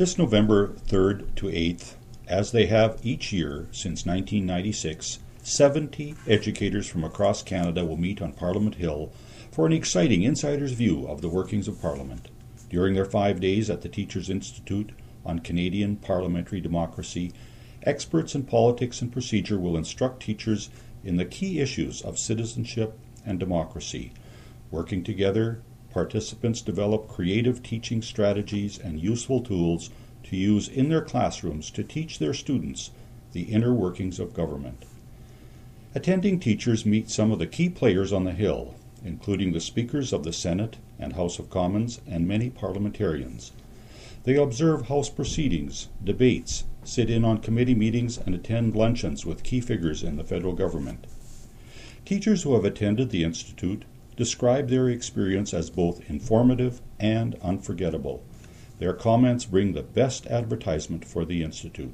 This November 3rd to 8th, as they have each year since 1996, 70 educators from across Canada will meet on Parliament Hill for an exciting insider's view of the workings of Parliament. During their 5 days at the Teachers Institute on Canadian Parliamentary Democracy, experts in politics and procedure will instruct teachers in the key issues of citizenship and democracy. Working together, participants develop creative teaching strategies and useful tools to use in their classrooms to teach their students the inner workings of government. Attending teachers meet some of the key players on the Hill, including the speakers of the Senate and House of Commons and many parliamentarians. They observe House proceedings, debates, sit in on committee meetings, and attend luncheons with key figures in the federal government. Teachers who have attended the Institute describe their experience as both informative and unforgettable. Their comments bring the best advertisement for the Institute.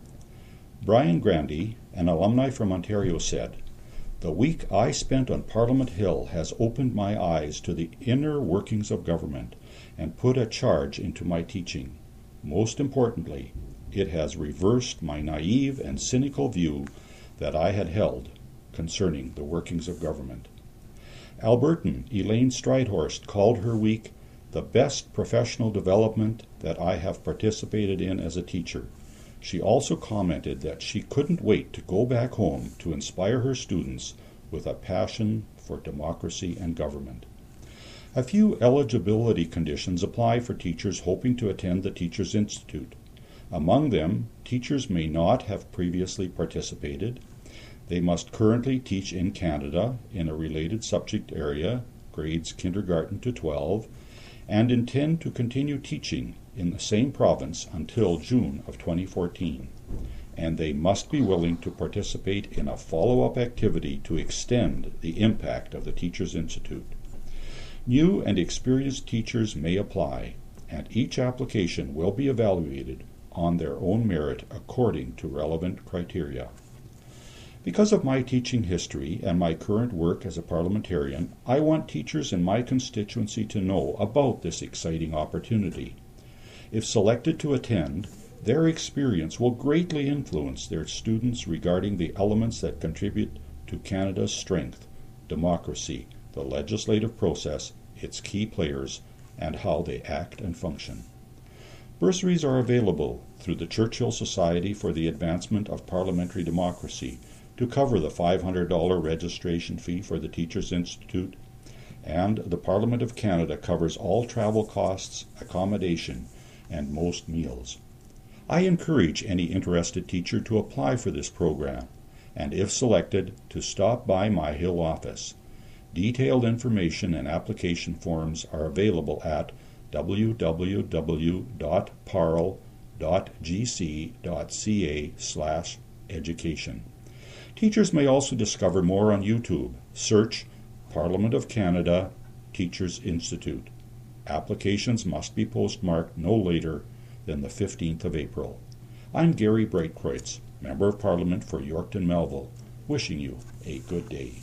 Brian Grandy, an alumni from Ontario, said, "The week I spent on Parliament Hill has opened my eyes to the inner workings of government and put a charge into my teaching. Most importantly, it has reversed my naive and cynical view that I had held concerning the workings of government." Albertan Elaine Stridehorst called her week the best professional development that I have participated in as a teacher. She also commented that she couldn't wait to go back home to inspire her students with a passion for democracy and government. A few eligibility conditions apply for teachers hoping to attend the Teachers Institute. Among them, teachers may not have previously participated. They must currently teach in Canada in a related subject area, grades kindergarten to 12, and intend to continue teaching in the same province until June of 2014. And they must be willing to participate in a follow-up activity to extend the impact of the Teachers Institute. New and experienced teachers may apply, and each application will be evaluated on their own merit according to relevant criteria. Because of my teaching history and my current work as a parliamentarian, I want teachers in my constituency to know about this exciting opportunity. If selected to attend, their experience will greatly influence their students regarding the elements that contribute to Canada's strength, democracy, the legislative process, its key players, and how they act and function. Bursaries are available through the Churchill Society for the Advancement of Parliamentary Democracy to cover the $500 registration fee for the Teachers Institute, and the Parliament of Canada covers all travel costs, accommodation, and most meals. I encourage any interested teacher to apply for this program, and if selected, to stop by my Hill office. Detailed information and application forms are available at www.parl.gc.ca/education. Teachers may also discover more on YouTube. Search Parliament of Canada Teachers Institute. Applications must be postmarked no later than the 15th of April. I'm Gary Breitkreutz, Member of Parliament for Yorkton Melville, wishing you a good day.